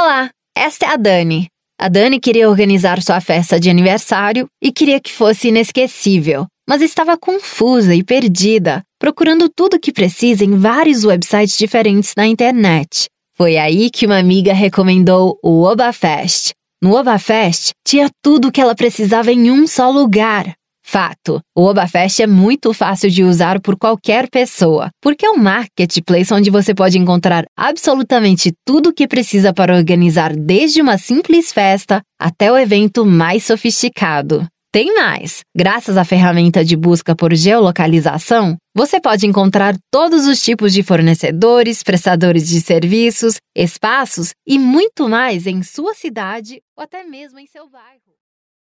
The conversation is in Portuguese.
Olá, esta é a Dani. A Dani queria organizar sua festa de aniversário e queria que fosse inesquecível, mas estava confusa e perdida, procurando tudo o que precisa em vários websites diferentes na internet. Foi aí que uma amiga recomendou o ObaFest. No ObaFest, tinha tudo o que ela precisava em um só lugar. Fato, o ObaFest é muito fácil de usar por qualquer pessoa, porque é um marketplace onde você pode encontrar absolutamente tudo o que precisa para organizar desde uma simples festa até o evento mais sofisticado. Tem mais! Graças à ferramenta de busca por geolocalização, você pode encontrar todos os tipos de fornecedores, prestadores de serviços, espaços e muito mais em sua cidade ou até mesmo em seu bairro.